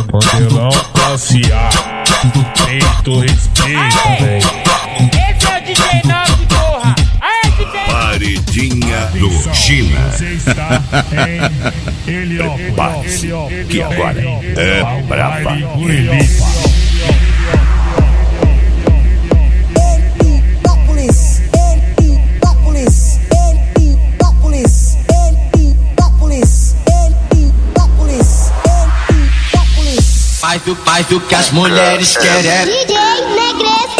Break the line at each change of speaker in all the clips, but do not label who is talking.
Modelão classe A, peito respeita, véi.
Esse é o DJ Nobre, porra. Aê, DJ
Paredinha do China.
Você está em
Prepare-se, que agora é brava.
Mais do que as mulheres querem.
DJ Negresco.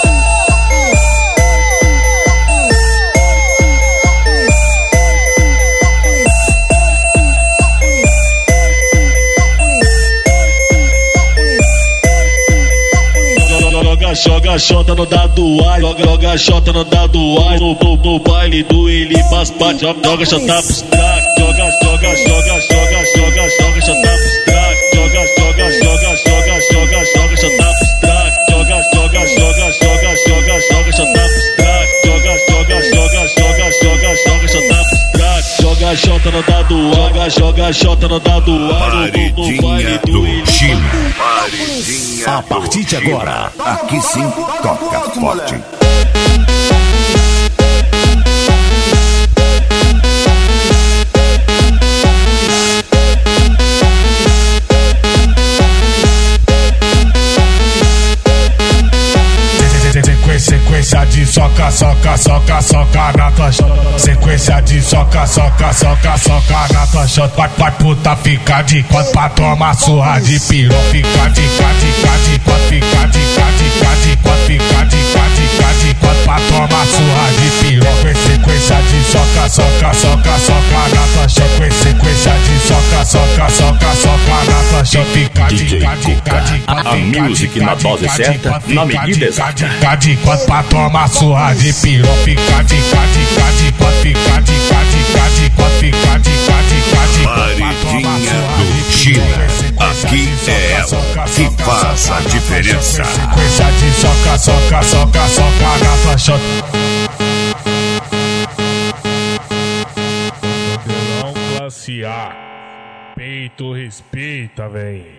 Joga xota no dado ar, joga xota no dado ar. No baile do ele faz parte, joga xota pros crack. Joga xota pros crack. Joga xota pros crack. Joga xota pros crack. Joga xota no dado ar, joga xota no dado ar. No baile do ele
China.
A partir de agora,
Aqui sim toca forte.
Sequência de soca, soca, soca, soca na tua chota. Sequência de soca, soca, soca, soca na tua chota. Vai puta, fica de quatro pra tomar surra de pirou. Fica de quatro, fica de quatro, fica de quatro pra tomar surra de pirou. Sequência de soca, soca, soca, soca na tua chota. Sequência de soca, soca, soca, soca na tua chota. Fica de quatro,
a music na dose certa, na medida exata.
Fica de quatro pra tomar surra de pirou. Fica de quatro, fica de quatro, fica de
Paredinha do China. Aqui é ela que faz a diferença.
Sequência de soca, soca, soca, soca na tua chota. Modelão classe A, peito respeita, véi.